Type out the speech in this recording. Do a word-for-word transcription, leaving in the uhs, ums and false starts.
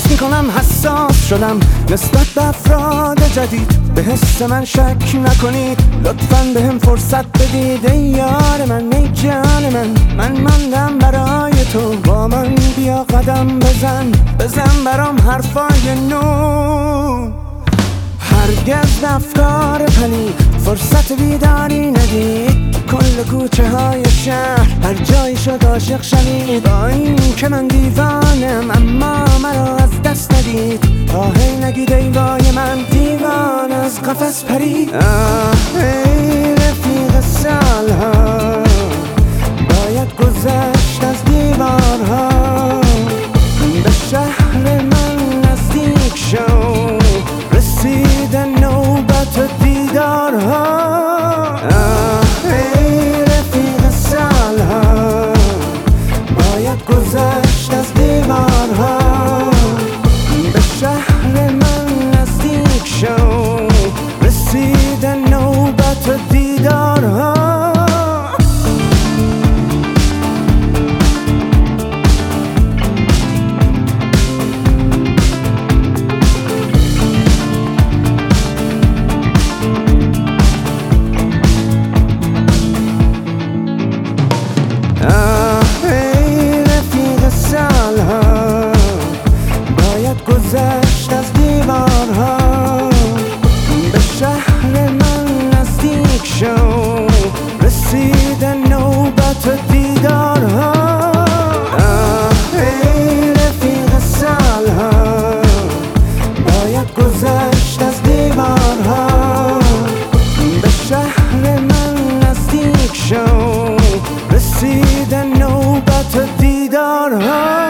حس میکنم حساس شدم نسبت به افراد جدید، به حس من شک نکنید، لطفاً به هم فرصت بدید. ای یار من، ای جان من، من ماندم برای تو، با من بیا قدم بزن، بزن برام حرفای نو. هرگز افکار پلید فرصت بیداری ندید، کل کوچه های شهر هر جایی شد عاشق شوید. با این که من دیوانم اما مرا از دست ندید، تا هی نگید ای وای من دیوان از قفس پرید. آه ای رفیق سالها، باید گذشت از دیوارها، به شهر من نزدیک شو، رسیده نوبت دیدارها. گذشت از دیوارها، به شهر من نزدیک شو، رسیده نوبت دیدارها. گذشت از دیوارها، به شهر من نزدیک شو، رسیده نوبت دیدارها. آه ای رفیق سالها، باید گذشت از دیوارها، به شهر من نزدیک شو، رسیده نوبت دیدارها.